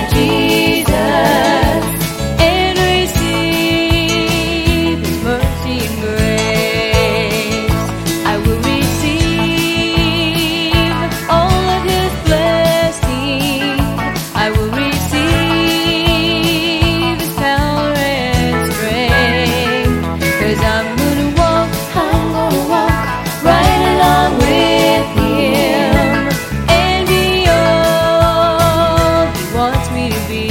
beside Jesus and receive His mercy and grace. I will receive all of His blessings. I will receive His power and strength. 'Cause I'm gonna walk right along with Him and be all He wants me to be.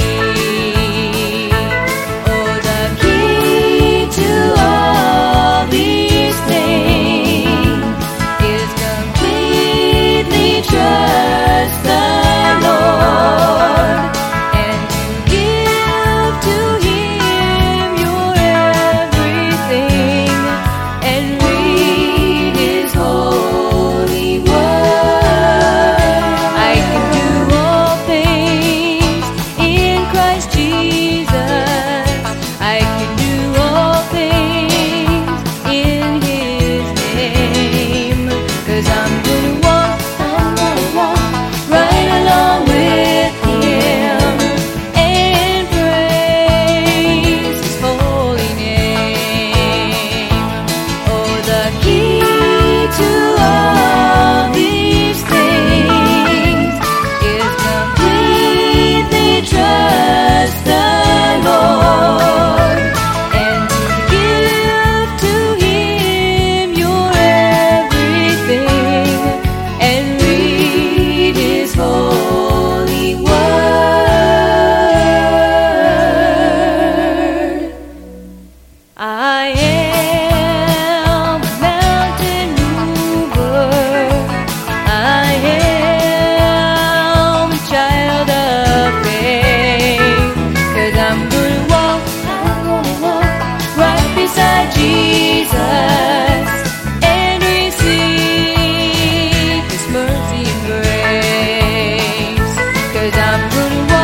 Oh, the key to all these things is completely trust the Lord and to give to Him your everything and read His holy word. I can do all things in Christ Jesus. I can do all things in His name. 'Cause I'm gonna walk right along with Him and praise His holy name. Oh, the key to all these things is completely trust the Lord and to give to Him your everything and read His holy word. I am a mountain mover. I am a child of faith. 'Cause I'm gonna walk right beside Jesus and receive His mercy and grace. 'Cause I'm gonna walk